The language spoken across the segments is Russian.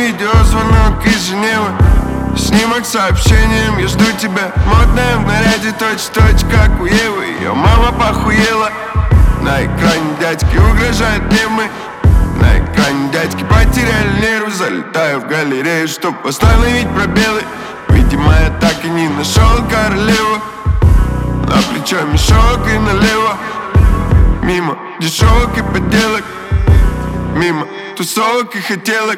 видеозвонок из Женевы, снимок с сообщением: я жду тебя. Модная в наряде точь-в-точь, как у Евы. Ее мама похуела. На экране дядьки угрожают темы. На экране дядьки потеряли нервы. Залетаю в галерею, чтоб восстановить пробелы. Видимо, я так и не нашел королеву. На плечо мешок и налево. Мимо дешевок и подделок, мимо тусовок и хотелок.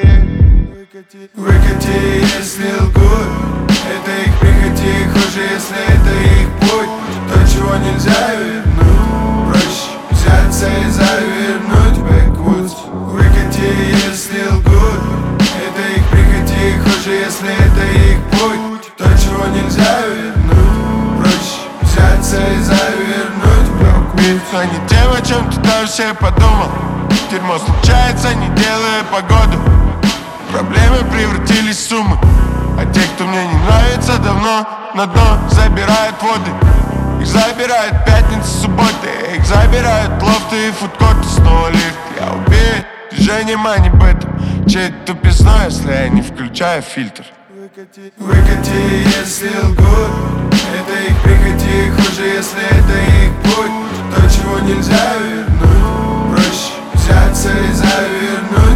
Выкати, если лгут, это их прихоти. Хуже, если это их путь. То, чего нельзя вернуть, проще взяться и завернуть backwoods. Выкати, если лгут, это их прихоти. Хуже, если это их путь. То, чего нельзя вернуть, проще взяться и завернуть backwoods. Но не тем, о чем ты там все подумал. Дерьмо случается, не делая погоду. Проблемы превратились в суммы. А те, кто мне не нравится, давно на дно забирают воды. Их забирают пятницы, субботы. Их забирают лофты и фудкорты. Снова лифт, я убею движением, а не бетом. Чей тупизной, если я не включаю фильтр. Выкати, если лгут, это их прихоти. Хуже, если это их путь. То, чего нельзя вернуть, проще взяться и завернуть